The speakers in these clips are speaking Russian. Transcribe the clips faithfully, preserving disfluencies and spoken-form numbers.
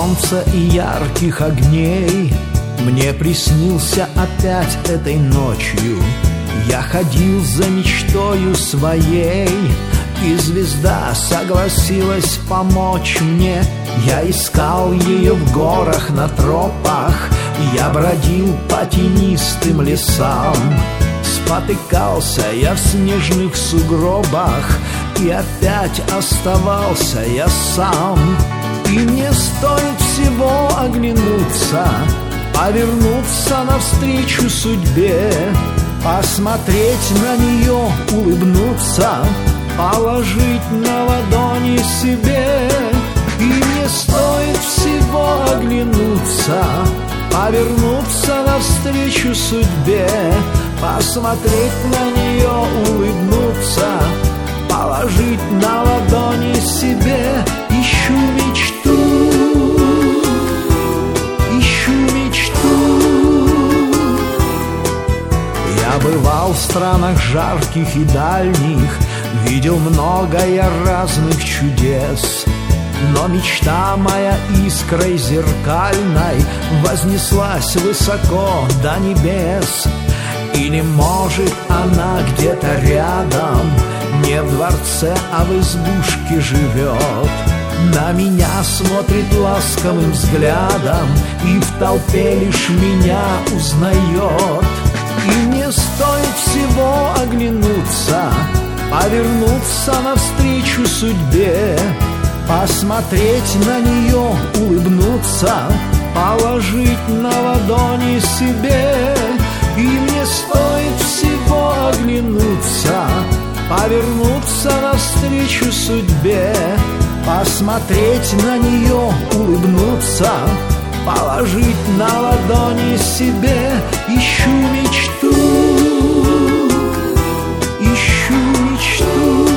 солнца и ярких огней. Мне приснился опять этой ночью. Я ходил за мечтою своей, и звезда согласилась помочь мне. Я искал ее в горах на тропах, я бродил по тенистым лесам. Спотыкался я в снежных сугробах, и опять оставался я сам. И мне стоит всего оглянуться, повернуться навстречу судьбе, посмотреть на нее, улыбнуться, положить на ладони себе. И мне стоит всего оглянуться, повернуться навстречу судьбе, посмотреть на нее, улыбнуться, положить на ладони себе. Ищу мечту, ищу мечту. Я бывал в странах жарких и дальних, видел много я разных чудес. Но мечта моя искрой зеркальной вознеслась высоко до небес. Или, может, она где-то рядом, не в дворце, а в избушке живет. На меня смотрит ласковым взглядом и в толпе лишь меня узнает. И мне стоит всего оглянуться, повернуться навстречу судьбе, посмотреть на нее, улыбнуться, положить на ладони себе. И мне стоит всего оглянуться, повернуться навстречу судьбе, посмотреть на нее, улыбнуться, положить на ладони себе. Ищу мечту, ищу мечту.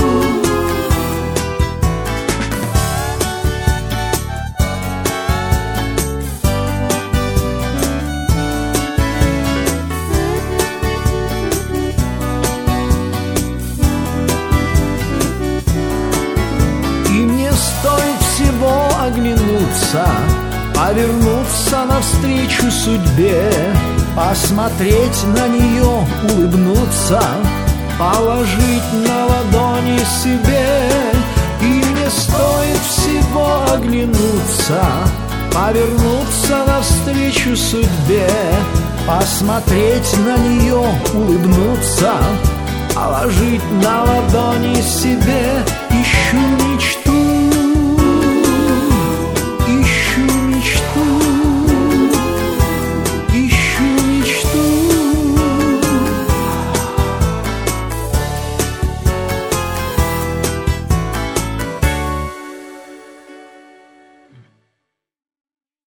Стоит всего оглянуться, повернуться навстречу судьбе, посмотреть на нее, улыбнуться, положить на ладони себе. И мне стоит всего оглянуться, повернуться навстречу судьбе, посмотреть на нее, улыбнуться, положить на ладони себе.